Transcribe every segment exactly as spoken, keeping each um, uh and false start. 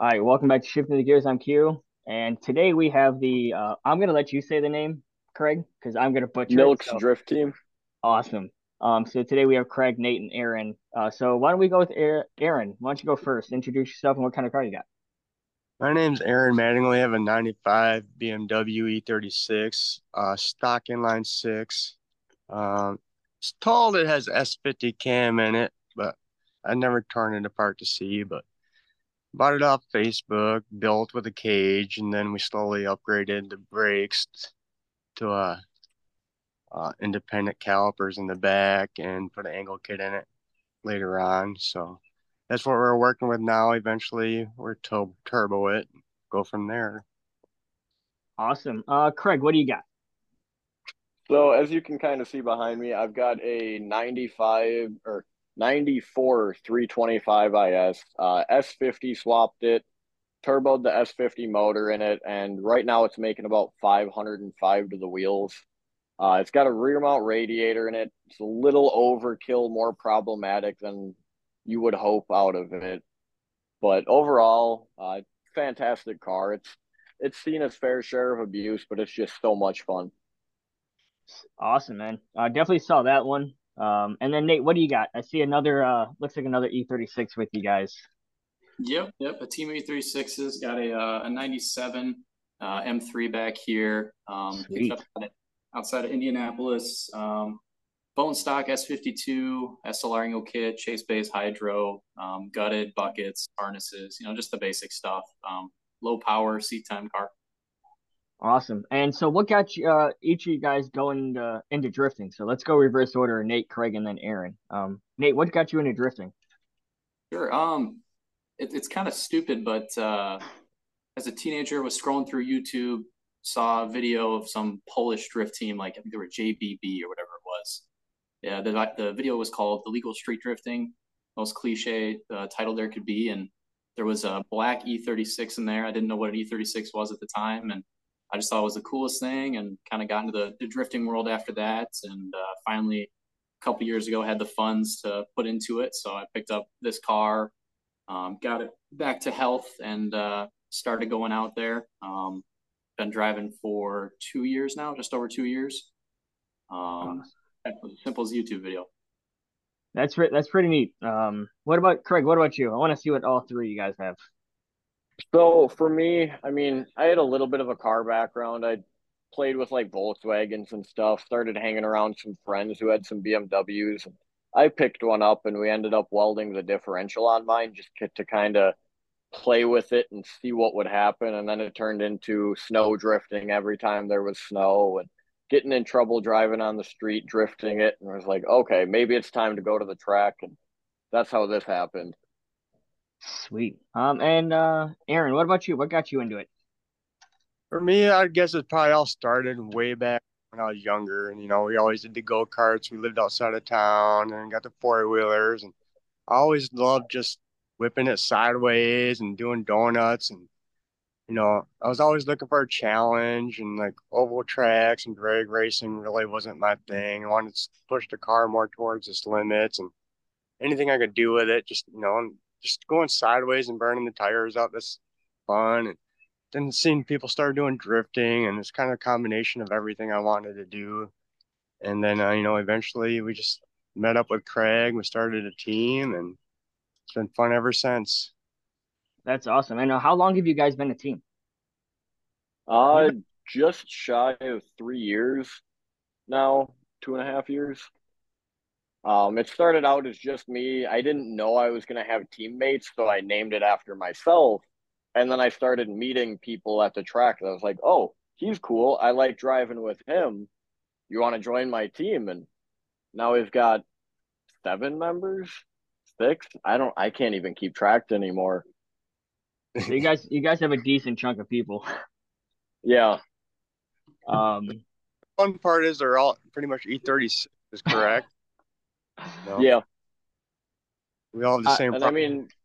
All right, welcome back to Shifting the Gears. I'm Q, and today we have the. Uh, I'm gonna let you say the name, Craig, because I'm gonna butcher it. Milk's So Drift Team. awesome. Um, so today we have Craig, Nate, and Aaron. Uh, so why don't we go with Aaron? Aaron, why don't you go first? Introduce yourself and what kind of car you got? My name's Aaron Mattingly. I have a ninety-five B M W E thirty-six, uh, stock inline six. Um, it's told it has S fifty cam in it, but I never torn it apart to see. But bought it off Facebook, built with a cage, and then we slowly upgraded the brakes to uh, uh, independent calipers in the back and put an angle kit in it later on. So that's what we're working with now. Eventually, we're to turbo it, go from there. Awesome. Uh, Craig, what do you got? So as you can kind of see behind me, I've got a ninety-five or ninety-four three twenty-five I S. Uh, S fifty swapped it, turboed the S fifty motor in it, and right now it's making about five hundred five to the wheels. Uh, it's got a rear mount radiator in it. It's a little overkill, more problematic than you would hope out of it. But overall, uh, fantastic car. It's it's seen its fair share of abuse, but it's just so much fun. Awesome, man. I definitely saw that one. Um, and then Nate, what do you got? I see another. Uh, looks like another E thirty-six with you guys. Yep, yep. A Team E thirty-six's got a uh, a ninety-seven uh, M three back here. Um, picked Sweet. up outside of Indianapolis. Um, bone stock S fifty-two, S L R angle kit, chase base hydro, um, gutted buckets, harnesses. You know, just the basic stuff. Um, low power seat time car. Awesome. And so, what got you, uh, each of you guys going uh, into drifting? So let's go reverse order: Nate, Craig, and then Aaron. Um, Nate, what got you into drifting? Sure. Um, it, it's kind of stupid, but uh, as a teenager, was scrolling through YouTube, saw a video of some Polish drift team, like I think they were J B B or whatever it was. Yeah, the the video was called "Illegal Street Drifting," most cliche uh, title there could be, and there was a black E thirty-six in there. I didn't know what an E thirty-six was at the time, and I just thought it was the coolest thing, and kind of got into the, the drifting world after that, and uh, finally, a couple years ago, had the funds to put into it, so I picked up this car, um, got it back to health, and uh, started going out there. Um, been driving for two years now, just over two years. Um, Awesome. simple as a YouTube video. That's re- that's pretty neat. Um, what about Craig? What about you? I want to see what all three of you guys have. So for me, I mean, I had a little bit of a car background. I played with like Volkswagens and stuff, started hanging around some friends who had some B M Ws. I picked one up and we ended up welding the differential on mine just to, to kind of play with it and see what would happen. And then it turned into snow drifting every time there was snow and getting in trouble driving on the street, drifting it. And I was like, okay, maybe it's time to go to the track. And that's how this happened. Sweet. Um, and uh, Aaron, what about you? What got you into it? For me, I guess it probably all started way back when I was younger. And, you know, we always did the go karts. We lived outside of town and got the four wheelers. And I always loved just whipping it sideways and doing donuts. And, you know, I was always looking for a challenge and like oval tracks and drag racing really wasn't my thing. I wanted to push the car more towards its limits and anything I could do with it, just, you know, and just going sideways and burning the tires out. That's fun. And then seeing people start doing drifting and it's kind of a combination of everything I wanted to do. And then, uh, you know, eventually we just met up with Craig. We started a team and it's been fun ever since. That's awesome. And uh, how long have you guys been a team? Uh, just shy of three years now, two and a half years. Um, it started out as just me. I didn't know I was going to have teammates, so I named it after myself. And then I started meeting people at the track. And I was like, oh, he's cool. I like driving with him. You want to join my team? And now we've got seven members, six. I don't, I can't even keep track anymore. So you guys, you guys have a decent chunk of people. Yeah. Um, Fun part is they're all pretty much E thirty-six is correct. No, Yeah. we all have the uh, same And I problem. mean,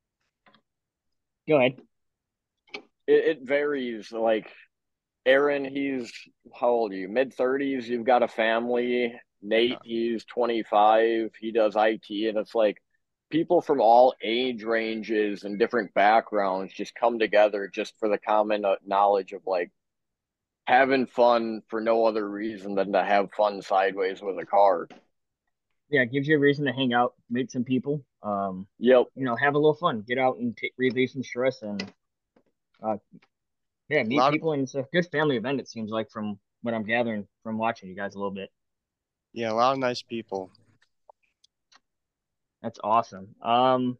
go ahead. it, it varies. Like Aaron, he's how old are you? Mid thirties. You've got a family. Nate, he's twenty-five. He does I T, and it's like people from all age ranges and different backgrounds just come together just for the common uh, knowledge of like having fun for no other reason than to have fun sideways with a car. Yeah, it gives you a reason to hang out, meet some people. Um, Yep. you know, have a little fun, get out and take relieve some stress, and uh, yeah, A meet lot of, people. And it's a good family event. It seems like from what I'm gathering from watching you guys a little bit. yeah, a lot of nice people. That's awesome. Um,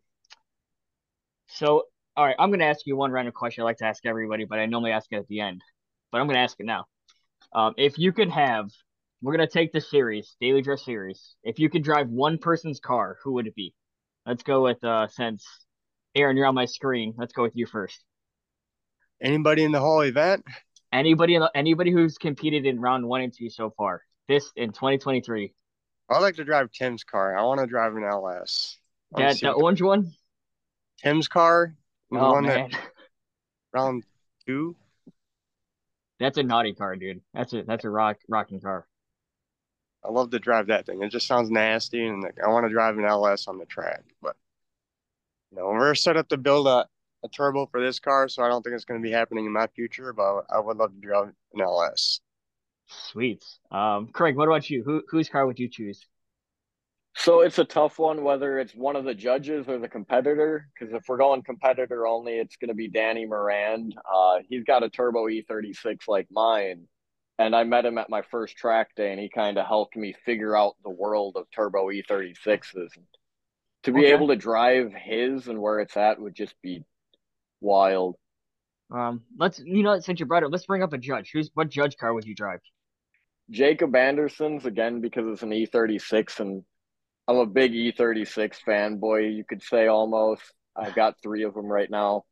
so all right, I'm gonna ask you one random question I like to ask everybody, but I normally ask it at the end. But I'm gonna ask it now. Um, if you could have, we're gonna take the series, Daily Drift series. If you could drive one person's car, who would it be? Let's go with uh since Aaron, you're on my screen. Let's go with you first. Anybody in the whole event? Anybody anybody who's competed in round one and two so far. This in twenty twenty-three. I like to drive Tim's car. I want to drive an L S. I want to That see the what the, orange one? Tim's car, the Oh one that man. round two. That's a naughty car, dude. That's a that's a rock rocking car. I love to drive that thing. It just sounds nasty, and like, I want to drive an L S on the track. But you know, we're set up to build a, a turbo for this car, so I don't think it's going to be happening in my future. But I would love to drive an L S. Sweet. Um, Craig, what about you? Who whose car would you choose? So it's a tough one whether it's one of the judges or the competitor. Because if we're going competitor only, it's going to be Danny Morand. Uh, he's got a turbo E thirty-six like mine, and I met him at my first track day, and he kind of helped me figure out the world of turbo E thirty-sixes. To be Okay. able to drive his and where it's at would just be wild. Um, let's you know since you brought it, let's bring up a judge. Who's what judge car would you drive? Jacob Anderson's again because it's an E thirty-six, and I'm a big E thirty-six fanboy. You could say almost. I've got three of them right now.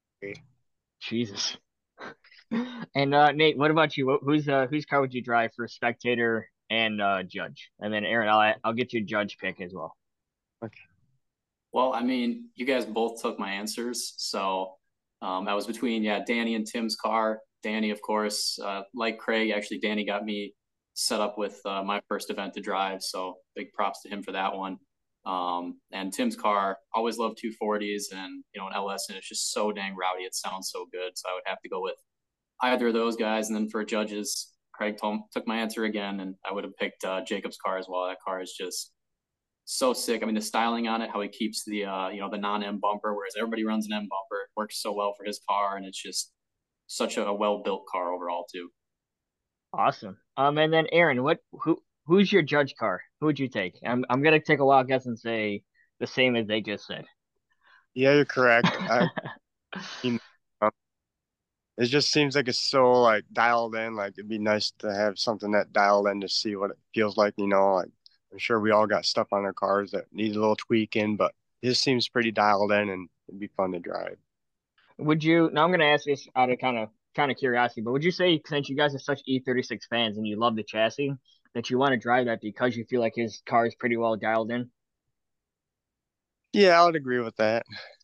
Jesus. And uh, Nate, what about you? Who's uh whose car would you drive for spectator and uh judge? And then Aaron, I'll I'll get you a judge pick as well. Okay. Well, I mean, you guys both took my answers. So um, I was between, yeah, Danny and Tim's car. Danny, of course, uh, like Craig, actually, Danny got me set up with uh, my first event to drive. So big props to him for that one. Um, and Tim's car, always loved two forties and, you know, an L S, and it's just so dang rowdy. It sounds so good. So I would have to go with either of those guys. And then for judges, Craig told, took my answer again, and I would have picked uh, Jacob's car as well. That car is just so sick. I mean, the styling on it, how he keeps the uh, you know, the non-M bumper, whereas everybody runs an M bumper. It works so well for his car, and it's just such a, a well-built car overall too. Awesome. Um, and then Aaron, what who who's your judge car? Who would you take? I'm I'm gonna take a wild guess and say the same as they just said. Yeah, you're correct. I mean, um, it just seems like it's so like dialed in. Like it'd be nice to have something that dialed in to see what it feels like. You know, like I'm sure we all got stuff on our cars that need a little tweaking, but this seems pretty dialed in, and it'd be fun to drive. Would you now I'm gonna ask this out of kind of kind of curiosity, but would you say since you guys are such E thirty-six fans and you love the chassis that you want to drive that because you feel like his car is pretty well dialed in? Yeah, I would agree with that.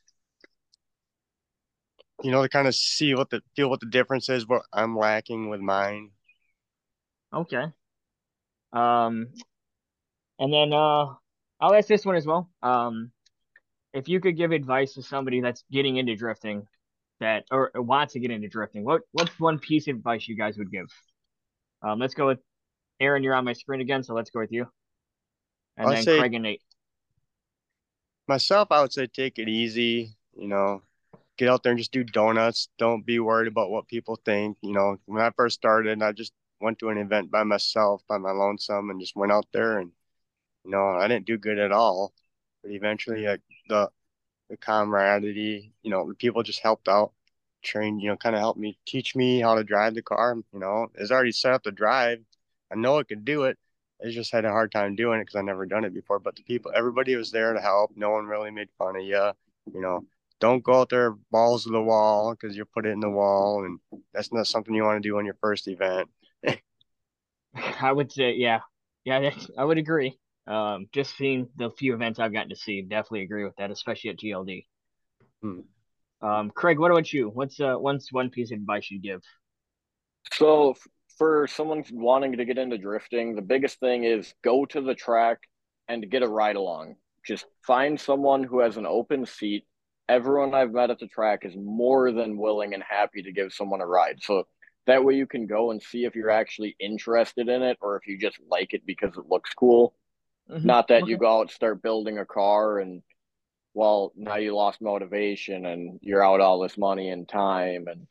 You know, to kind of see what the feel what the difference is, what I'm lacking with mine. Okay. Um, and then uh, I'll ask this one as well. Um, if you could give advice to somebody that's getting into drifting, that or, or wants to get into drifting, what what's one piece of advice you guys would give? Um, let's go with Aaron. You're on my screen again, so let's go with you, and I'd then say Craig and Nate. myself, I would say take it easy, you know, get out there and just do donuts. Don't be worried about what people think. You know, when I first started, I just went to an event by myself, by my lonesome, and just went out there and, you know, I didn't do good at all. But eventually, like the the camaraderie, you know, the people just helped out, trained, you know, kind of helped me teach me how to drive the car. You know, it's already set up to drive. I know I could do it. I just had a hard time doing it because I never done it before. But the people, everybody was there to help. No one really made fun of you. You know, don't go out there balls to the wall because you'll put it in the wall, and that's not something you want to do on your first event. I would say, yeah, yeah, that's, I would agree. Um, just seeing the few events I've gotten to see, definitely agree with that, especially at G L D. Hmm. Um, Craig, what about you? What's uh, what's one piece of advice you give? So f- for someone wanting to get into drifting, the biggest thing is go to the track and get a ride along. just find someone who has an open seat. Everyone I've met at the track is more than willing and happy to give someone a ride. So that way you can go and see if you're actually interested in it or if you just like it because it looks cool. Mm-hmm. Not that Okay. you go out and start building a car and, well, now you lost motivation and you're out all this money and time. And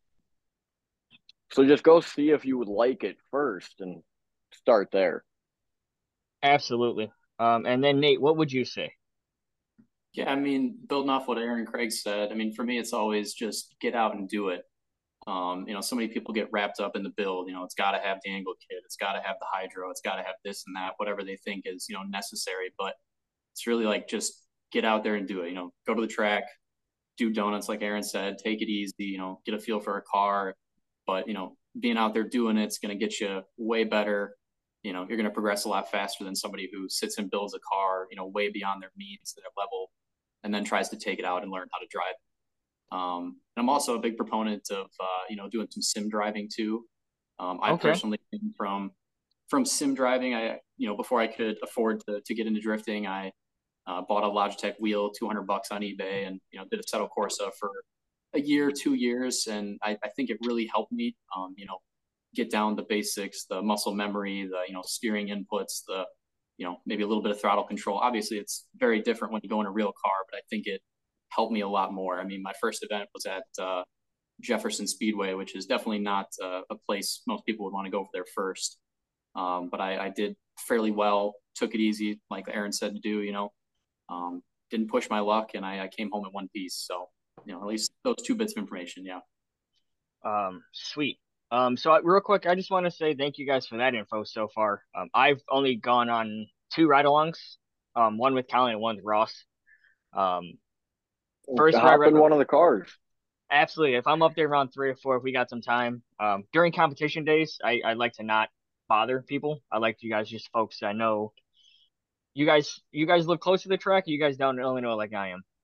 so just go see if you would like it first and start there. Absolutely. Um, and then Nate, what would you say? Yeah, I mean, building off what Aaron Craig said, I mean, for me, it's always just get out and do it. Um, you know, so many people get wrapped up in the build. You know, it's got to have the angle kit, it's got to have the hydro, it's got to have this and that, whatever they think is, you know, necessary. But it's really like just get out there and do it. You know, go to the track, do donuts, like Aaron said, take it easy. You know, get a feel for a car. But you know, being out there doing it's going to get you way better. You know, you're going to progress a lot faster than somebody who sits and builds a car, you know, way beyond their means, their level, and then tries to take it out and learn how to drive. Um, and I'm also a big proponent of uh, you know doing some sim driving too. Um, I Okay. personally came from from sim driving. I you know before I could afford to to get into drifting, I uh, bought a Logitech wheel, two hundred bucks on eBay, and you know did a Assetto Corsa for a year, two years, and I, I think it really helped me. Um, you know, get down the basics, the muscle memory, the you know steering inputs, the you know maybe a little bit of throttle control. Obviously, it's very different when you go in a real car, but I think it helped me a lot more. I mean, my first event was at uh, Jefferson Speedway, which is definitely not uh, a place most people would want to go for their first. Um, but I, I did fairly well, took it easy, like Aaron said to do. You know, um, didn't push my luck, and I, I came home in one piece. So you know, at least those two bits of information. Yeah. Um, sweet. Um, so I, real quick, I just want to say thank you guys for that info so far. Um, I've only gone on two ride-alongs, um, one with Colin and one with Ross. Um, first ride, Hop ride, in one of the cars. absolutely. If I'm up there around three or four, if we got some time, um, during competition days, I, I like to not bother people. I like you guys just folks I know. You guys, you guys live close to the track. Or you guys down in Illinois like I am.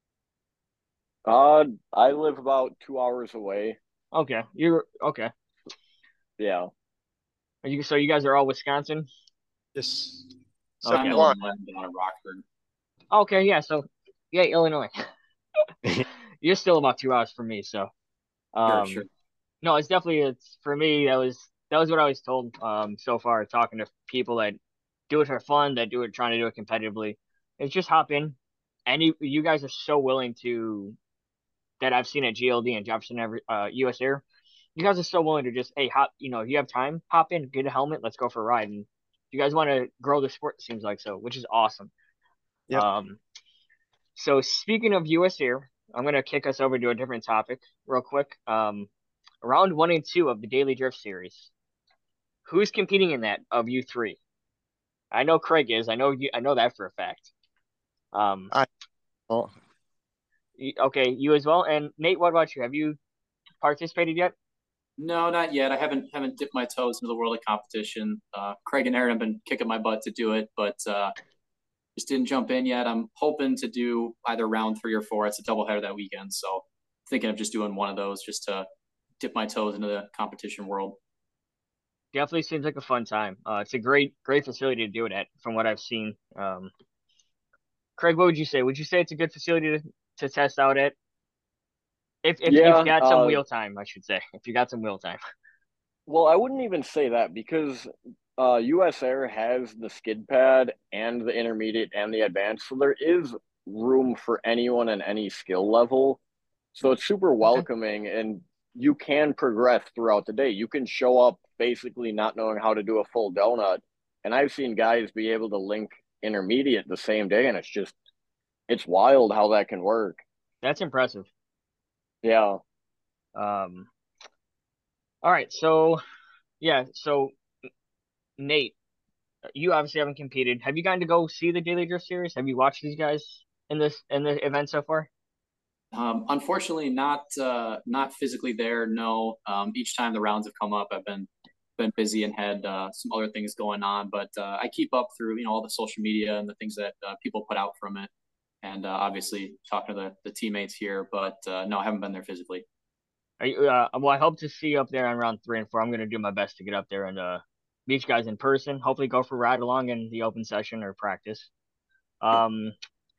Uh, I live about two hours away. Okay, you're okay. Yeah. Are you so you guys are all Wisconsin? Just Okay. I'm step one. Illinois, I'm down in Rockford. Okay, yeah. So yeah, Illinois. You're still about two hours from me, so Sure, sure. um, no, it's definitely it's for me. That was that was what I was told um so far talking to people that do it for fun, that do it trying to do it competitively. It's just hop in. Any you guys are so willing to that I've seen at G L D and Jefferson every uh U S Air. You guys are so willing to just hey hop. You know, if you have time, hop in, get a helmet, let's go for a ride. And you guys want to grow the sport, it seems like so, which is awesome. Yep. Um, so speaking of U S Air, I'm gonna kick us over to a different topic real quick. Um, round one and two of the Daily Drift series. Who's competing in that of you three? I know Craig is. I know you. I know that for a fact. Um, I oh, y- okay, you as well. And Nate, what about you? Have you participated yet? No, not yet. I haven't haven't dipped my toes into the world of competition. Uh, Craig and Aaron have been kicking my butt to do it, but uh, just didn't jump in yet. I'm hoping to do either round three or four. It's a doubleheader that weekend, so thinking of just doing one of those just to dip my toes into the competition world. Definitely seems like a fun time. Uh, it's a great, great facility to do it at, from what I've seen. Um, Craig, what would you say? Would you say it's a good facility to, to test out at? If if if you Yeah. got some Uh, wheel time, I should say. If you got some wheel time. well, I wouldn't even say that because uh, U S Air has the skid pad and the intermediate and the advanced, so there is room for anyone in any skill level. So it's super Okay. welcoming, and you can progress throughout the day. You can show up basically not knowing how to do a full donut, and I've seen guys be able to link intermediate the same day, and it's just it's wild how that can work. That's impressive. Yeah. Um, all right, so yeah, so Nate, you obviously haven't competed. Have you gotten to go see the Daily Drift series? Have you watched these guys in this in the event so far? Um, unfortunately, not uh, not physically there. No. Um, each time the rounds have come up, I've been been busy and had uh, some other things going on. But uh, I keep up through you know all the social media and the things that uh, people put out from it, and uh, obviously talking to the the teammates here. But uh, no, I haven't been there physically. Are you, uh, well, I hope to see you up there on round three and four. I'm gonna do my best to get up there and uh meet you guys in person. Hopefully, go for a ride along in the open session or practice. Um,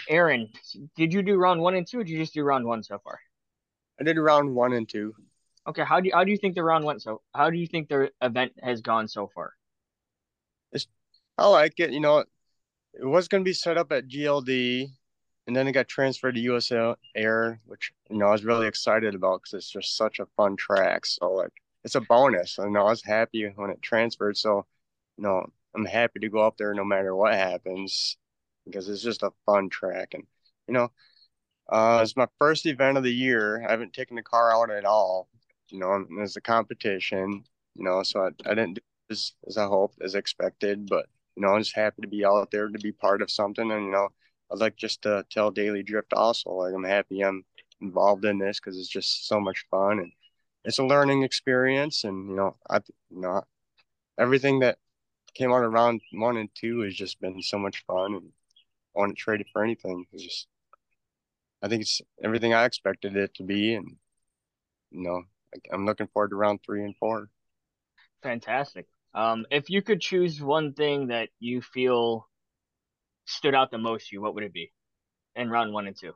Aaron, did you do round one and two, or did you just do round one so far? I did round one and two. Okay, how do you, how do you think the round went so? How do you think the event has gone so far? It's, I like it. You know, it was going to be set up at G L D, and then it got transferred to U S Air, which you know I was really excited about because it's just such a fun track. So like, it's a bonus. I know I was happy when it transferred. So, you know, I'm happy to go up there no matter what happens because it's just a fun track. And you know, uh, it's my first event of the year. I haven't taken the car out at all. You know, and it's a competition. You know, so I, I didn't do as as I hoped, as expected, but you know, I'm just happy to be out there to be part of something. And, you know, I'd like just to tell Daily Drift also, like, I'm happy I'm involved in this because it's just so much fun and it's a learning experience. And, you know, I, you know, everything that came out of round one and two has just been so much fun. And I wouldn't trade it for anything. It's just, I think it's everything I expected it to be. And, you know, I'm looking forward to round three and four. Fantastic. Um, if you could choose one thing that you feel stood out the most to you, what would it be in round one and two?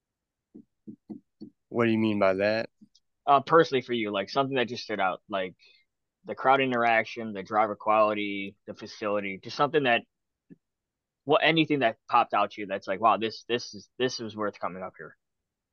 What do you mean by that? Uh, personally for you, like something that just stood out, like the crowd interaction, the driver quality, the facility, just something that, what anything that popped out to you that's like, wow, this this is this is worth coming up here.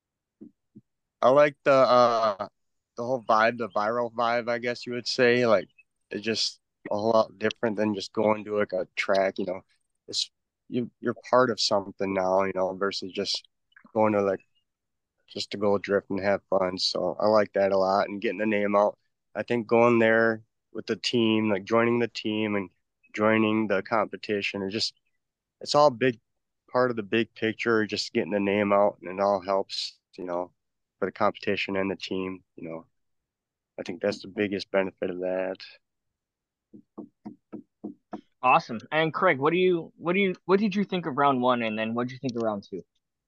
I like the uh the whole vibe, the viral vibe, I guess you would say. Like it's just a whole lot different than just going to like a track, you know. It's you you're part of something now, you know, versus just going to like just to go drift and have fun. So I like that a lot and getting the name out. I think going there with the team, like joining the team and joining the competition, it just it's all big part of the big picture, just getting the name out and it all helps, you know, for the competition and the team, you know. I think that's the biggest benefit of that. Awesome. And Craig, what do you what do you what did you think of round one, and then what did you think of round two?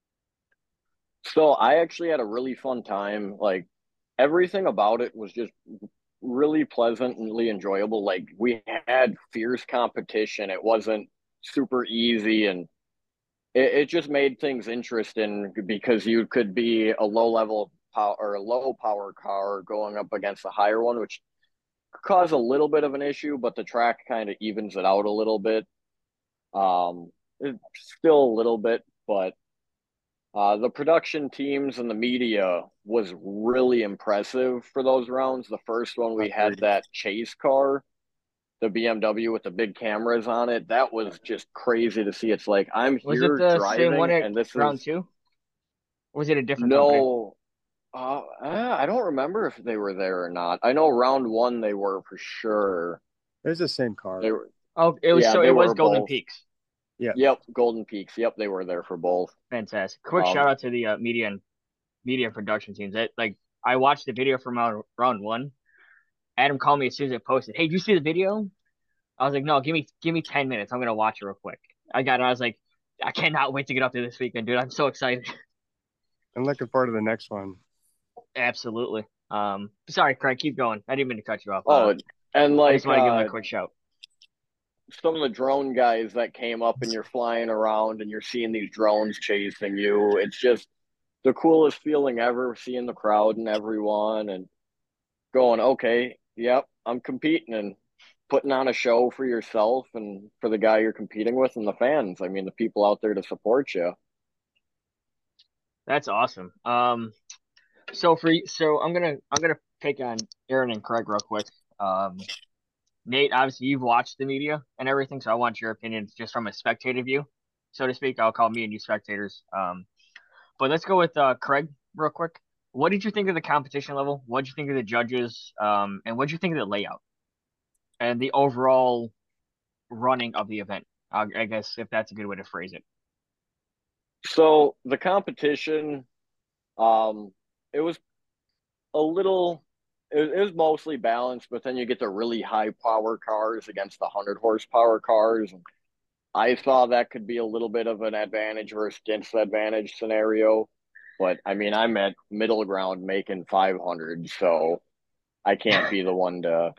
So I actually had a really fun time. Like everything about it was just really pleasantly enjoyable. Like we had fierce competition. It wasn't super easy and it, it just made things interesting because you could be a low level power or a low power car going up against a higher one, which could cause a little bit of an issue, but the track kind of evens it out a little bit. Um, it's still a little bit, but uh, the production teams and the media was really impressive for those rounds. The first one we had Agreed. that chase car, the B M W with the big cameras on it. That was just crazy to see. It's like I'm Was it here the same one driving, at and this round is two? Or was it a different company? no. Uh, I don't remember if they were there or not. I know round one they were for sure. It's the same car. They were, Oh, it was yeah, so they it was were Golden both. Peaks. Yeah. Yep, Golden Peaks. Yep, they were there for both. Fantastic. Quick shout Um, out to the uh, media and media production teams. That like I watched the video from round, round one. Adam called me as soon as it posted. Hey, did you see the video? I was like, no, give me give me ten minutes. I'm gonna watch it real quick. I got it. I was like, I cannot wait to get up there this weekend, dude. I'm so excited. I'm looking forward to the next one. Absolutely. Um, sorry, Craig, keep going. I didn't mean to cut you off. Uh, oh, and I just like want to give him a uh, quick shout. some of the drone guys that came up and you're flying around and you're seeing these drones chasing you. It's just the coolest feeling ever seeing the crowd and everyone and going, okay, yep, I'm competing and putting on a show for yourself and for the guy you're competing with and the fans. I mean, the people out there to support you. That's awesome. Um, so for so I'm gonna I'm gonna pick on Aaron and Craig real quick. Um, Nate, obviously you've watched the media and everything, so I want your opinions just from a spectator view, so to speak. I'll call me and you spectators. Um, but let's go with uh, Craig real quick. What did you think of the competition level? What did you think of the judges? Um, and what did you think of the layout and the overall running of the event? I, I guess if that's a good way to phrase it. So the competition, um, it was a little, it, it was mostly balanced, but then you get the really high power cars against the one hundred horsepower cars. And I saw that could be a little bit of an advantage versus disadvantage scenario. But I mean, I'm at middle ground making five hundred, so I can't be the one to,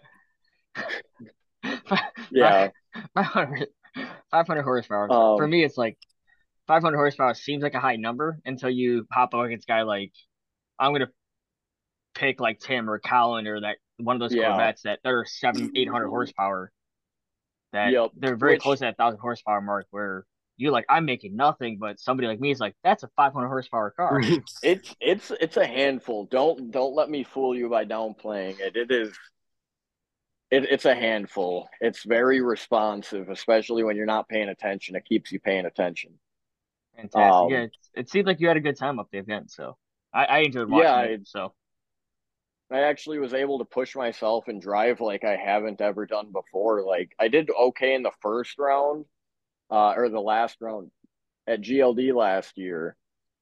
yeah. five hundred, five hundred horsepower. For Um, me, it's like five hundred horsepower seems like a high number until you hop up against a guy like I'm gonna pick like Tim or Colin or that one of those Yeah. Corvettes that they're seven, eight hundred horsepower. That Yep. they're very Which close to that thousand horsepower mark where you like I'm making nothing, but somebody like me is like that's a five hundred horsepower car. it's it's it's a handful. Don't don't let me fool you by downplaying it. It is it, it's a handful. It's very responsive, especially when you're not paying attention. It keeps you paying attention. Fantastic. Yeah, Um, it, it seemed like you had a good time up the event, so I, I enjoyed yeah, watching it. I, So I actually was able to push myself and drive like I haven't ever done before. Like I did okay in the first round, uh, or the last round at G L D last year,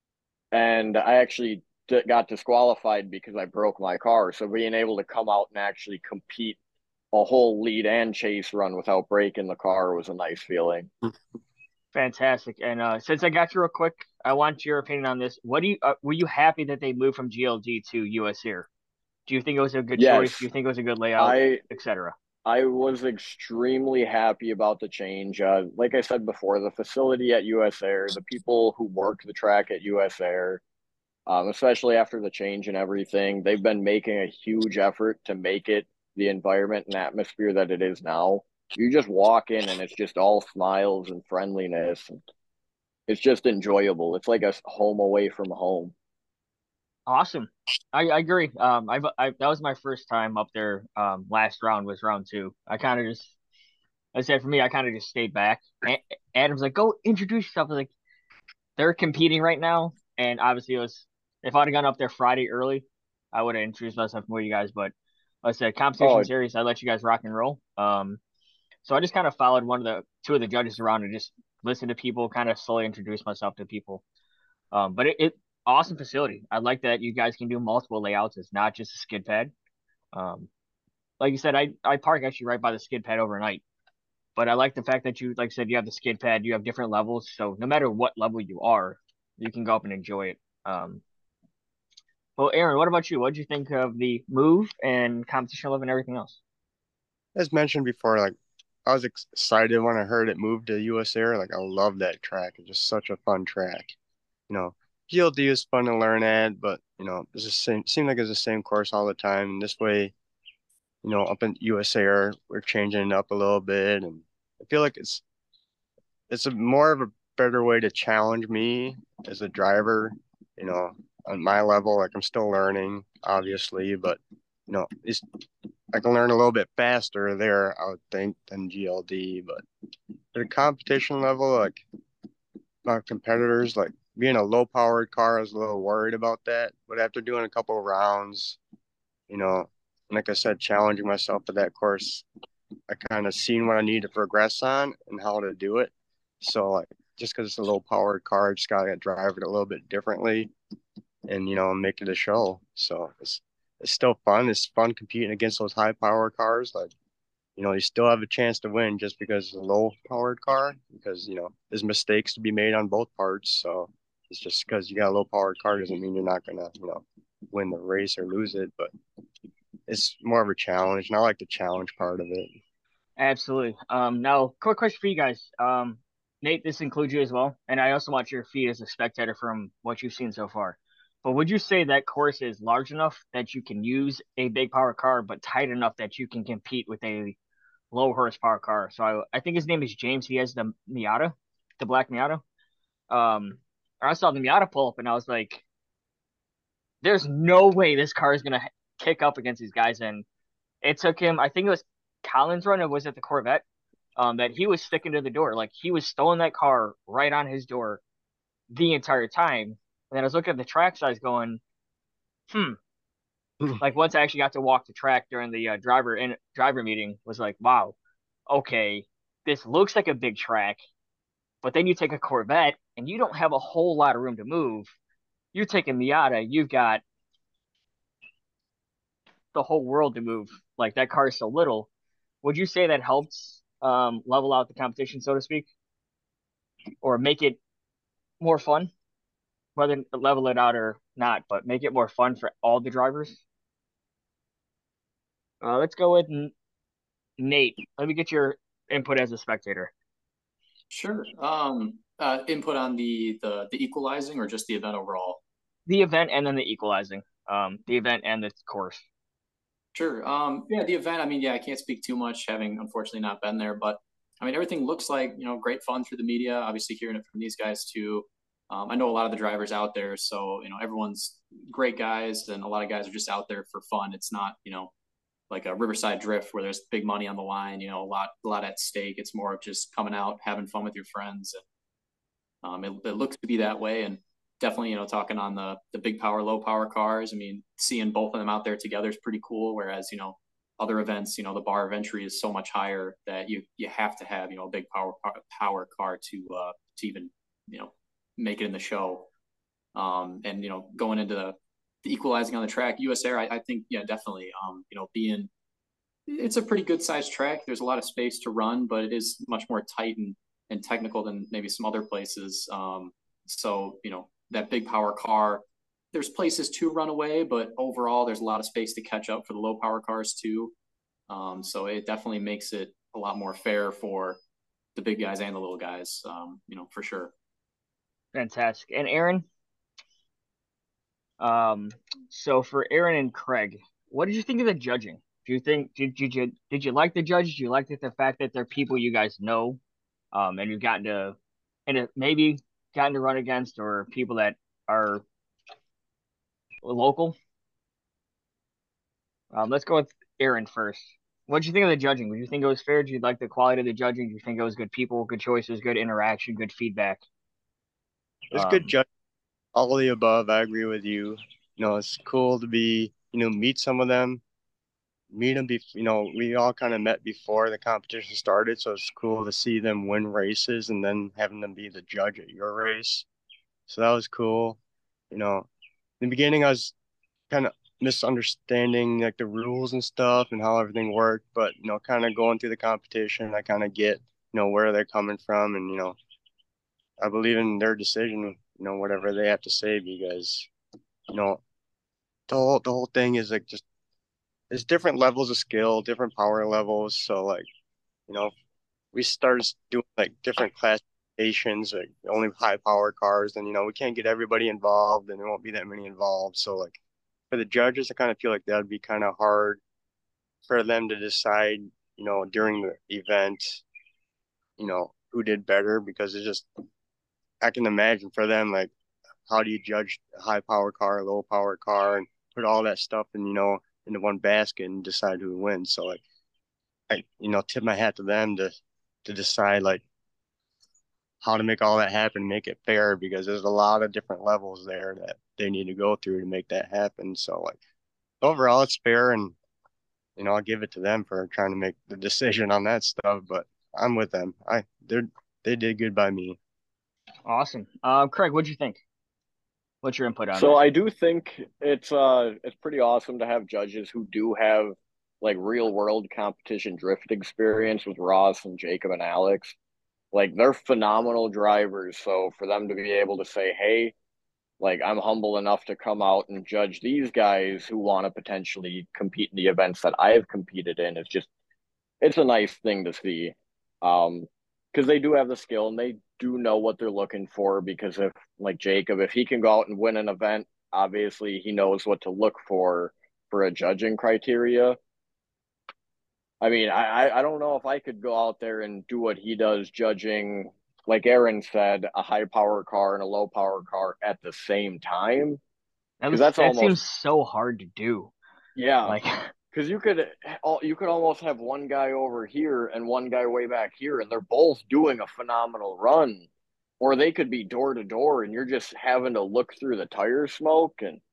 and I actually d- got disqualified because I broke my car. So being able to come out and actually compete a whole lead and chase run without breaking the car was a nice feeling. fantastic. And uh, since I got you real quick, I want your opinion on this. What do you uh, were you happy that they moved from G L D to U S Air? Do you think it was a good choice? Do Yes, you think it was a good layout, I et cetera? I was extremely happy about the change. Uh, like I said before, the facility at U S Air, the people who work the track at U S Air, um, especially after the change and everything, they've been making a huge effort to make it the environment and atmosphere that it is now. You just walk in and it's just all smiles and friendliness. It's just enjoyable. It's like a home away from home. Awesome. I, I agree. Um, I've I that was my first time up there. Um, last round was round two. I kind of just, I said for me, I kind of just stayed back. A- Adam's like, go introduce yourself. I was like, they're competing right now, and obviously it was. If I'd have gone up there Friday early, I would have introduced myself more to you guys. But like I said, competition Oh, series, I let you guys rock and roll. Um, so I just kind of followed one of the two of the judges around and just listened to people, kind of slowly introduce myself to people. Um, but it, it awesome facility. I like that you guys can do multiple layouts. It's not just a skid pad. Um, like you said, I I park actually right by the skid pad overnight. But I like the fact that you, like I said, you have the skid pad, you have different levels. So no matter what level you are, you can go up and enjoy it. Um, well, Aaron, what about you? What did you think of the move and competition level and everything else? As mentioned before, like I was ex- excited when I heard it moved to U S Air. Like I love that track. It's just such a fun track. You know, G L D is fun to learn at, but you know, it's the same. Seemed like it's the same course all the time. And this way, you know, up in U S Air, we're changing it up a little bit, and I feel like it's it's a more of a better way to challenge me as a driver. You know, on my level, like I'm still learning, obviously, but you know, it's I can learn a little bit faster there, I would think, than G L D. But at a competition level, like my competitors, like being a low powered car, I was a little worried about that. But after doing a couple of rounds, you know, like I said, challenging myself at that course, I kind of seen what I need to progress on and how to do it. So like just because it's a low powered car, I just gotta drive it a little bit differently and you know make it a show. So it's it's still fun. It's fun competing against those high power cars. Like you know you still have a chance to win just because it's a low powered car because you know there's mistakes to be made on both parts. So it's just because you got a low powered car doesn't mean you're not gonna you know win the race or lose it. But it's more of a challenge, and I like the challenge part of it. Absolutely. Um, now, quick question for you guys. Um, Nate, this includes you as well, and I also want your feed as a spectator from what you've seen so far. But would you say that course is large enough that you can use a big power car, but tight enough that you can compete with a low horsepower car? So I, I think his name is James. He has the Miata, the black Miata. Um, I saw the Miata pull up, and I was like, "There's no way this car is gonna kick up against these guys." And it took him, I think it was Collins' run, or was it the Corvette? Um, that he was sticking to the door. Like he was stowing that car right on his door the entire time. And then I was looking at the track size going, hmm. Like once I actually got to walk the track during the uh, driver in driver meeting, was like, wow, okay, this looks like a big track, but then you take a Corvette and you don't have a whole lot of room to move. You take a Miata, you've got the whole world to move. Like that car is so little. Would you say that helps um, level out the competition, so to speak, or make it more fun? Whether level it out or not, but make it more fun for all the drivers. Uh, let's go with N- Nate. Let me get your input as a spectator. Sure. Um, uh, input on the the the equalizing or just the event overall? The event and then the equalizing. Um, the event and the course. Sure. Um, yeah, the event, I mean, yeah, I can't speak too much, having unfortunately not been there, but I mean, everything looks like, you know, great fun through the media, obviously hearing it from these guys too. Um, I know a lot of the drivers out there, so, you know, everyone's great guys, and a lot of guys are just out there for fun. It's not, you know, like a Riverside Drift where there's big money on the line, you know, a lot, a lot at stake. It's more of just coming out, having fun with your friends. And um, it, it looks to be that way. And definitely, you know, talking on the the big power, low power cars. I mean, seeing both of them out there together is pretty cool. Whereas, you know, other events, you know, the bar of entry is so much higher that you you have to have, you know, a big power power car to uh to even, you know, make it in the show. Um, and you know, going into the, the equalizing on the track, U S Air, I, I think, yeah, definitely. Um, you know, being it's a pretty good sized track. There's a lot of space to run, but it is much more tight and, and technical than maybe some other places. Um, so, you know, that big power car, there's places to run away, but overall, there's a lot of space to catch up for the low power cars too. Um, so it definitely makes it a lot more fair for the big guys and the little guys, um, you know, for sure. Fantastic. And Aaron, um, so for Aaron and Craig, what did you think of the judging? Do you think did, did you did you like the judges? Do you like the, the fact that they're people you guys know, um, and you've gotten to and it maybe gotten to run against or people that are local? Um, let's go with Aaron first. What did you think of the judging? Did you think it was fair? Did you like the quality of the judging? Do you think it was good people, good choices, good interaction, good feedback? It's good Um, judge. All of the above. I agree with you. You know, it's cool to be, you know, meet some of them, meet them. Be, you know, we all kind of met before the competition started, so it's cool to see them win races and then having them be the judge at your race. So that was cool. You know, in the beginning, I was kind of misunderstanding like the rules and stuff and how everything worked, but you know, kind of going through the competition, I kind of get, you know, where they're coming from, and you know, I believe in their decision, you know, whatever they have to say, because you know, the whole the whole thing is like just there's different levels of skill, different power levels. So like, you know, we started doing like different classifications, like only high power cars, and you know, we can't get everybody involved, and there won't be that many involved. So like for the judges, I kind of feel like that'd be kind of hard for them to decide, you know, during the event, you know, who did better, because it's just I can imagine for them like how do you judge a high power car, low power car, and put all that stuff in, you know, into one basket and decide who wins. So like I, you know, tip my hat to them to to decide like how to make all that happen, make it fair, because there's a lot of different levels there that they need to go through to make that happen. So like overall it's fair, and you know, I'll give it to them for trying to make the decision on that stuff, but I'm with them. I they're they did good by me. awesome. Um, Craig, what'd you think? What's your input on So it? I do think it's uh it's pretty awesome to have judges who do have like real world competition drift experience with Ross and Jacob and Alex. Like they're phenomenal drivers. So for them to be able to say, hey, like I'm humble enough to come out and judge these guys who want to potentially compete in the events that I've competed in, it's just it's a nice thing to see. Um, because they do have the skill and they do know what they're looking for. Because if like Jacob, if he can go out and win an event, obviously he knows what to look for for a judging criteria. I mean, I I don't know if I could go out there and do what he does judging, like Aaron said, a high power car and a low power car at the same time. That Because was that's that almost, seems so hard to do. yeah. Like, Because you could you could almost have one guy over here and one guy way back here, and they're both doing a phenomenal run, or they could be door to door, and you're just having to look through the tire smoke. And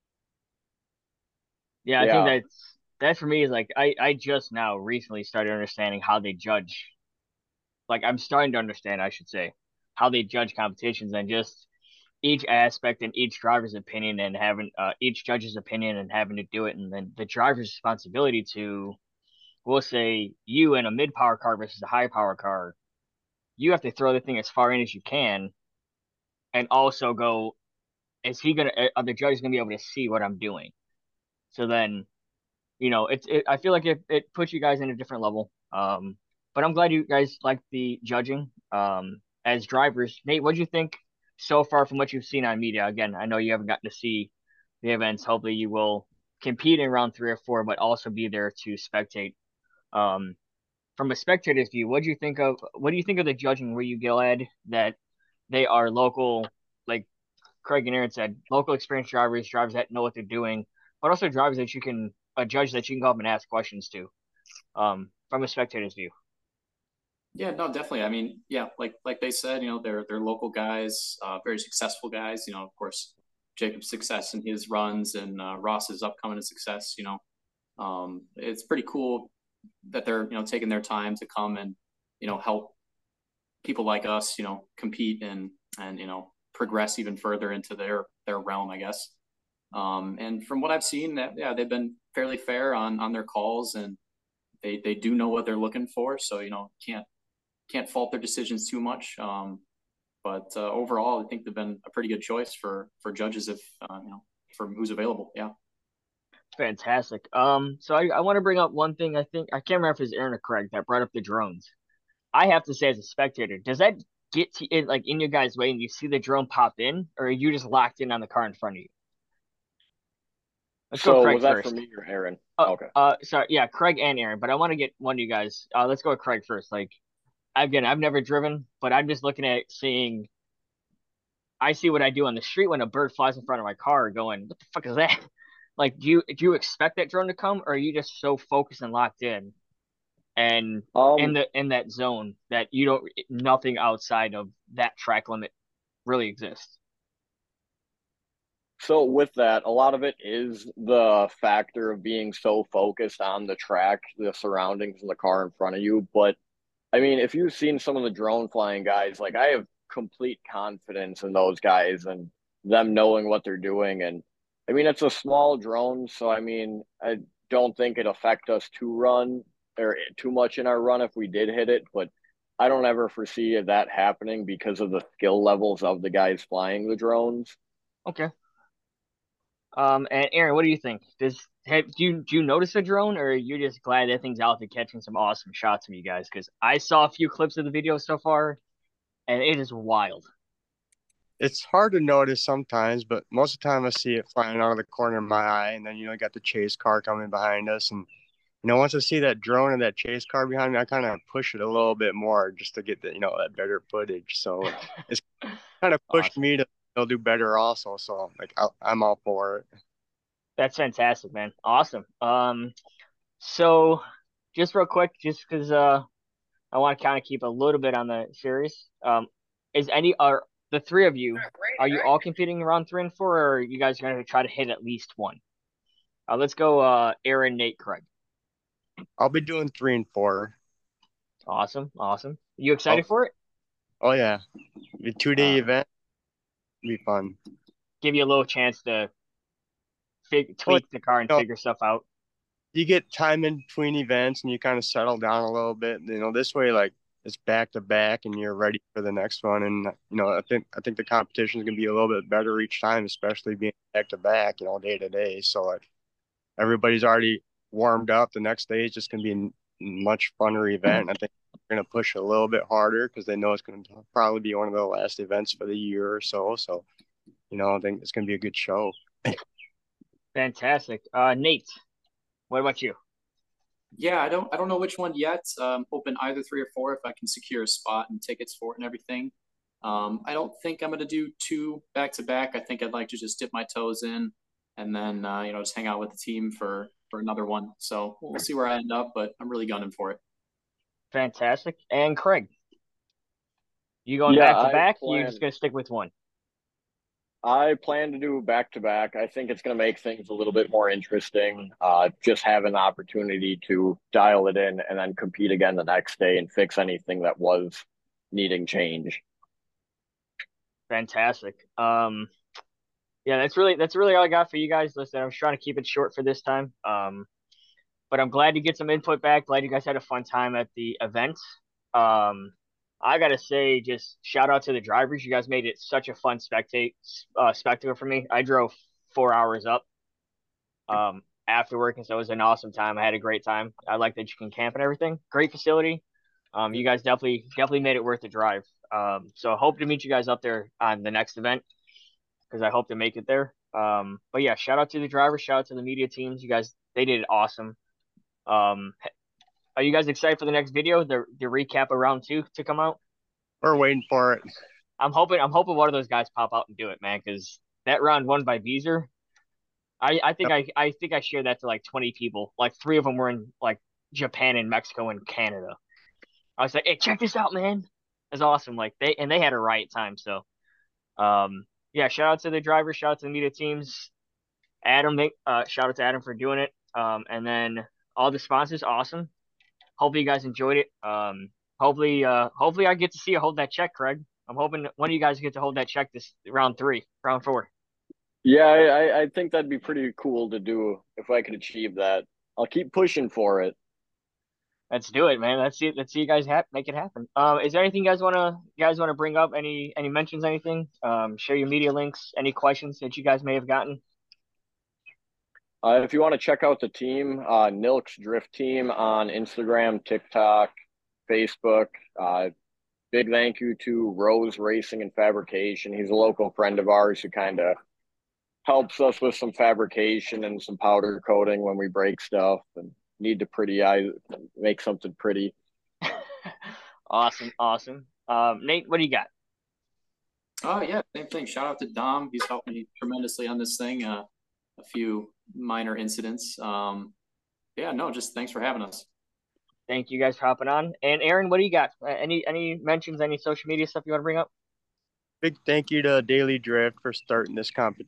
yeah, I think yeah, that's that for me is like I I just now recently started understanding how they judge. Like I'm starting to understand, I should say, how they judge competitions and just each aspect and each driver's opinion and having uh, each judge's opinion and having to do it, and then the driver's responsibility to, we'll say, you in a mid power car versus a high power car, you have to throw the thing as far in as you can, and also go, is he gonna? Are the judges gonna be able to see what I'm doing? So then, you know, it's it, I feel like it it puts you guys in a different level. Um, but I'm glad you guys like the judging. um, as drivers. Nate, what do you think so far from what you've seen on media? Again, I know you haven't gotten to see the events. Hopefully, you will compete in round three or four, but also be there to spectate. Um, from a spectator's view, what do you think of what do you think of the judging? Were you glad that they are local, like Craig and Aaron said, local experienced drivers, drivers that know what they're doing, but also drivers that you can a judge that you can go up and ask questions to, um, from a spectator's view. Yeah, no, definitely. I mean, yeah, like like they said, you know, they're they're local guys, uh, very successful guys. You know, of course, Jacob's success in his runs and uh, Ross's upcoming success. You know, um, it's pretty cool that they're you know taking their time to come and you know help people like us, you know, compete and and you know progress even further into their their realm, I guess. Um, and from what I've seen, that yeah, they've been fairly fair on on their calls, and they they do know what they're looking for. So you know, can't can't fault their decisions too much. Um, but uh, overall, I think they've been a pretty good choice for for judges if uh, you know for who's available. Yeah. Fantastic. Um, so I, I want to bring up one thing. I think I can't remember if it's Aaron or Craig that brought up the drones. I have to say, as a spectator, does that get to it like in your guys' way and you see the drone pop in, or are you just locked in on the car in front of you? Let's go So Craig was that for first. me or Aaron? Uh, Okay. uh, sorry, yeah, Craig and Aaron, but I want to get one of you guys. Uh, let's go with Craig first. Like, again, I've never driven, but I'm just looking at seeing. I see what I do on the street when a bird flies in front of my car, going, "What the fuck is that?" Like, do you do you expect that drone to come, or are you just so focused and locked in and in Um, the in that zone that you don't nothing outside of that track limit really exists? so with that, a lot of it is the factor of being so focused on the track, the surroundings, and the car in front of you. But I mean, if you've seen some of the drone flying guys, like I have complete confidence in those guys and them knowing what they're doing. And I mean, it's a small drone, so I mean, I don't think it affect us to run or too much in our run if we did hit it. But I don't ever foresee that happening because of the skill levels of the guys flying the drones. Okay. Um, and Aaron, what do you think? Does have do you do you notice a drone, or are you just glad that thing's out there catching some awesome shots from you guys? Because I saw a few clips of the video so far, and it is wild. It's hard to notice sometimes, but most of the time I see it flying out of the corner of my eye, and then you know, got the chase car coming behind us, and you know, once I see that drone and that chase car behind me, I kind of push it a little bit more just to get the you know that better footage. So it's kind of pushed Awesome. me to you know, do better also. So like I, I'm all for it. That's fantastic, man. Awesome. Um, so just real quick, just because uh I want to kind of keep a little bit on the series. Um, is any are the three of you are you all competing in round three and four, or are you guys going to try to hit at least one? Uh, let's go. Uh, Aaron, Nate, Craig. I'll be doing three and four. Awesome, awesome. You Oh, excited for it? oh yeah, the two day Uh, event will be fun. give you a little chance to fig Well, tweak the car and you know, figure stuff out. you get time in between events and you kind of settle down a little bit. You know, this way, like it's back to back and you're ready for the next one. And you know, I think I think the competition is gonna be a little bit better each time, especially being back to back, you know, day to day. So like everybody's already warmed up. The next day is just gonna be a much funner event. I think they're gonna push a little bit harder because they know it's gonna probably be one of the last events for the year or so. So, you know, I think it's gonna be a good show. Fantastic. Uh, Nate, what about you? Yeah, I don't I don't know which one yet. Um, hoping either three or four if I can secure a spot and tickets for it and everything. Um, I don't think I'm gonna do two back to back. I think I'd like to just dip my toes in and then uh, you know just hang out with the team for for another one. So we'll see where I end up, but I'm really gunning for it. Fantastic. And Craig, you going Yeah, back to I back? You just plan gonna stick with one? I plan to do back to back. I think it's going to make things a little bit more interesting. Uh, just having the opportunity to dial it in and then compete again the next day and fix anything that was needing change. Fantastic. Um, yeah, that's really that's really all I got for you guys. Listen, I was trying to keep it short for this time. Um, but I'm glad to get some input back. Glad you guys had a fun time at the event. Um, I gotta say, just shout out to the drivers. You guys made it such a fun spectate uh, spectacle for me. I drove four hours up um after work, and so it was an awesome time. I had a great time. I like that you can camp and everything. Great facility. Um, you guys definitely definitely made it worth the drive. Um, so I hope to meet you guys up there on the next event because I hope to make it there. Um, but yeah, shout out to the drivers, shout out to the media teams. You guys, they did it awesome. Um, are you guys excited for the next video, the the recap of round two to come out? We're waiting for it. I'm hoping I'm hoping one of those guys pop out and do it, man, because that round won by Beezer. I, I think Yep. I I think I shared that to like twenty people. Like three of them were in like Japan and Mexico and Canada. I was like, hey, check this out, man. It's awesome. Like they and they had a riot time. So um yeah, shout out to the drivers, shout out to the media teams. Adam, uh shout out to Adam for doing it. Um and then all the sponsors, awesome. Hopefully you guys enjoyed it. Um hopefully uh hopefully I get to see you hold that check, Craig. I'm hoping one of you guys get to hold that check this round three, round four. Yeah, I, I think that'd be pretty cool to do if I could achieve that. I'll keep pushing for it. Let's do it, man. Let's see. Let's see you guys ha- make it happen. Um, is there anything you guys wanna you guys wanna bring up? Any any mentions? Anything? Um, share your media links. Any questions that you guys may have gotten? Uh, if you want to check out the team, uh, Nilk's Drift Team on Instagram, TikTok, Facebook. Uh, big thank you to Rose Racing and Fabrication. He's a local friend of ours who kind of helps us with some fabrication and some powder coating when we break stuff and need to pretty eye make something pretty. Awesome, awesome. Um, Nate, what do you got? Oh yeah, same thing. Shout out to Dom. He's helped me tremendously on this thing. Uh, a few minor incidents. Um, yeah, no, just thanks for having us. Thank you guys for hopping on. And Aaron, what do you got? Uh, any any mentions? Any social media stuff you want to bring up? Big thank you to Daily Drift for starting this competition.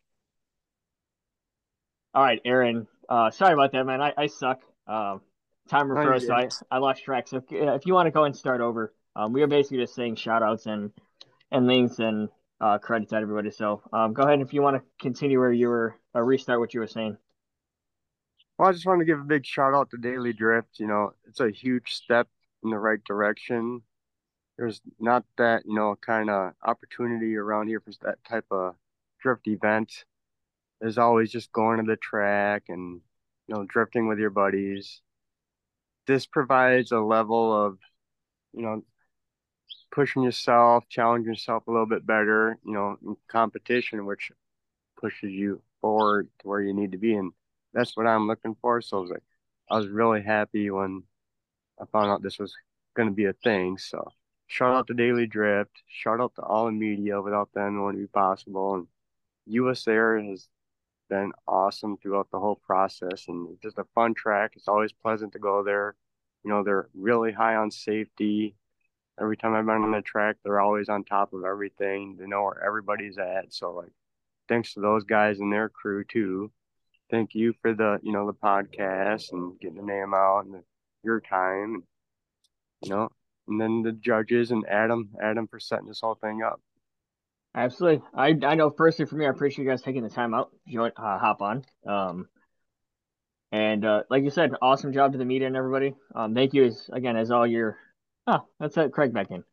All right, Aaron. Uh, sorry about that, man. I, I suck. Um, timer Oh, froze, so yeah. I, I lost track. So if, if you want to go and start over, um, we are basically just saying shout outs and and links and uh, credits at everybody. So um, go ahead if you want to continue where you were, uh, restart what you were saying. Well, I just want to give a big shout out to Daily Drift. You know, it's a huge step in the right direction. There's not that, you know, kind of opportunity around here for that type of drift event. There's always just going to the track and, you know, drifting with your buddies. This provides a level of, you know, pushing yourself, challenging yourself a little bit better, you know, in competition, which pushes you forward to where you need to be. And that's what I'm looking for. So I was like, I was really happy when I found out this was going to be a thing. So shout out to Daily Drift, shout out to all the media. Without them, it wouldn't be possible. And U S Air has been awesome throughout the whole process, and it's just a fun track. It's always pleasant to go there. You know, they're really high on safety. Every time I've been on the track, they're always on top of everything. They know where everybody's at. So like, thanks to those guys and their crew too. Thank you for the, you know, the podcast and getting the name out and the, your time, you know, and then the judges and Adam, Adam for setting this whole thing up. Absolutely. I I know personally for me, I appreciate you guys taking the time out to join, uh, hop on. Um, and uh, like you said, awesome job to the media and everybody. Um, thank you as again as all your. Oh, that's it. Craig back in.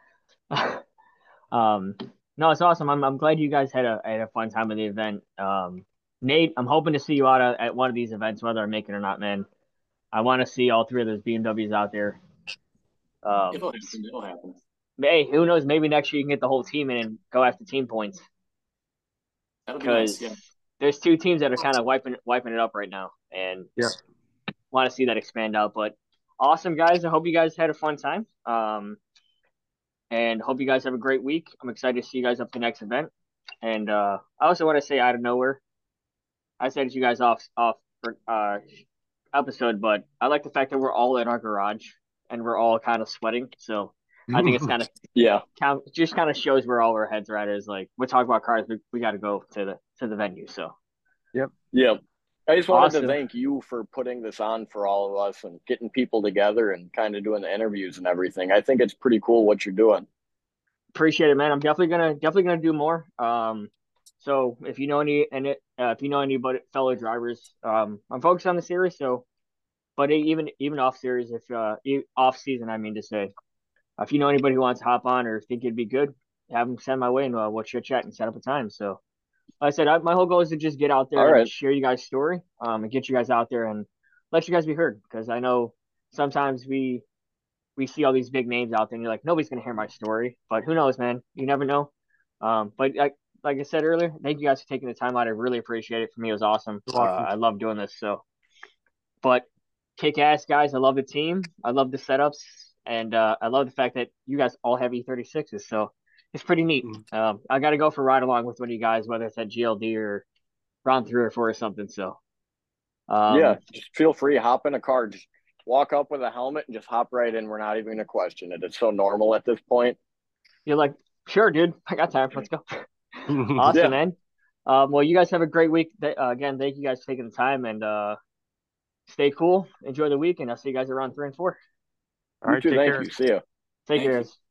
um, no, it's awesome. I'm I'm glad you guys had a had a fun time at the event. Um, Nate, I'm hoping to see you out at one of these events, whether I make it or not, man. I want to see all three of those B M Ws out there. Um, It'll happen. It'll happen. hey, who knows? Maybe next year you can get the whole team in and go after team points. That'll be nice. Yeah. There's two teams that are kind of wiping wiping it up right now, and yeah, want to see that expand out. But awesome, guys. I hope you guys had a fun time. Um, and hope you guys have a great week. I'm excited to see you guys up to the next event. And uh, I also want to say out of nowhere, I said you guys off off for uh episode, but I like the fact that we're all in our garage and we're all kind of sweating. So I think it's kind of yeah, kind of, just kind of shows where all our heads are at. Is like we're talking about cars, we we got to go to the to the venue. So yep, yep. I just wanted awesome. to thank you for putting this on for all of us and getting people together and kind of doing the interviews and everything. I think it's pretty cool what you're doing. Appreciate it, man. I'm definitely gonna definitely gonna do more. Um, so if you know any and it, uh, if you know anybody fellow drivers, um, I'm focused on the series. So, but even even off series, if uh off season, I mean to say, if you know anybody who wants to hop on or think it'd be good, have them send my way and uh, we'll chit chat and set up a time. So, like I said, I, my whole goal is to just get out there All and right. share you guys' story, um, and get you guys out there and let you guys be heard because I know sometimes we we see all these big names out there, and you're like, nobody's gonna hear my story. But who knows, man? You never know. Um, but like like I said earlier, thank you guys for taking the time out. I really appreciate it. For me, it was awesome. Uh, I love doing this. So, but kick ass, guys. I love the team. I love the setups, and uh, I love the fact that you guys all have E thirty-sixes. So it's pretty neat. Um, I got to go for a ride along with one of you guys, whether it's at G L D or round three or four or something. So, um, yeah, just feel free, hop in a car, just walk up with a helmet and just hop right in. We're not even gonna question it. It's so normal at this point. You're like, sure, dude. I got time. Let's go. Awesome, Yeah. man. Um, well, you guys have a great week. Uh, again, thank you guys for taking the time, and uh, stay cool. Enjoy the week, and I'll see you guys around three and four. All right, You too, take thank care. you. See ya. Take Thank care. you. Guys.